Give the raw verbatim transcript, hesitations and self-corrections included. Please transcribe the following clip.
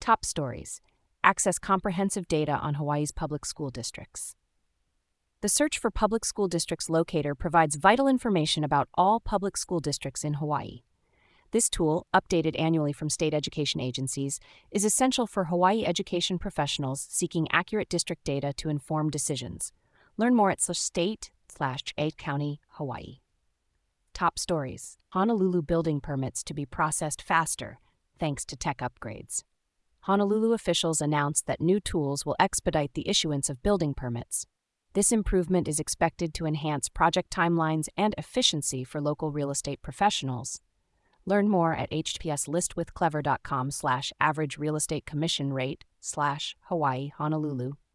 Top stories. Access comprehensive data on Hawaii's public school districts. The Search for Public School Districts locator provides vital information about all public school districts in Hawaii. This tool, updated annually from state education agencies, is essential for Hawaii education professionals seeking accurate district data to inform decisions. Learn more at state slash eight county Hawaii. Top stories. Honolulu building permits to be processed faster, thanks to tech upgrades. Honolulu officials announced that new tools will expedite the issuance of building permits. This improvement is expected to enhance project timelines and efficiency for local real estate professionals. Learn more at https listwithclever.com slash average real estate commission rate slash Hawaii Honolulu.